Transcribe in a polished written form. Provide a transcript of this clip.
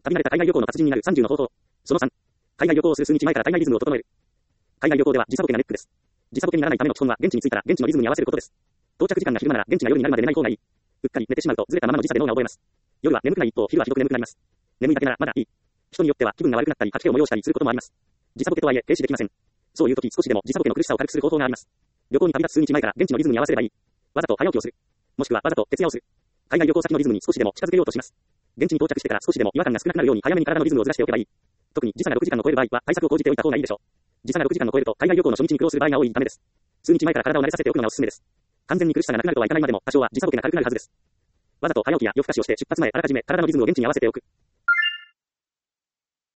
旅慣れた海外旅行の達人になる30の方法。その3。海外旅行をする数日前から体内リズムを整える。海外旅行では時差ボケがネックです。時差ボケにならないための基本は現地に着いたら現地のリズムに合わせることです。到着時間が昼間なら現地が夜になるまで寝ない方がいい。うっかり寝てしまうとずれたままの時差で脳が覚えます。夜は眠くない一方、昼はひどく眠くなります。眠いだけならまだいい。人によっては気分が悪くなったり吐き気を催したりすることもあります。時差ボケとはいえ停止できません。そういう時少しでも時差ボケの苦しさを軽くする方法があります。旅行に旅立つ数日前から現地のリズムに合わせればいい。わざと早起きをする。もしくはわざと徹夜をする。海外旅行先のリズムに少しでも近づけようとします。現地に到着してから少しでも違和感が少なくなるように早めに体のリズムをずらしておけばいい。特に時差が6時間を超える場合は対策を講じておいた方がいいでしょう。時差が6時間を超えると海外旅行の初日に苦労する場合が多いためです。数日前から体を慣れさせておくのがおすすめです。完全に苦しさがなくなるとはいかないまでも多少は時差ボケが軽くなるはずです。わざと早起きや夜更かしをして出発前あらかじめ体のリズムを現地に合わせておく。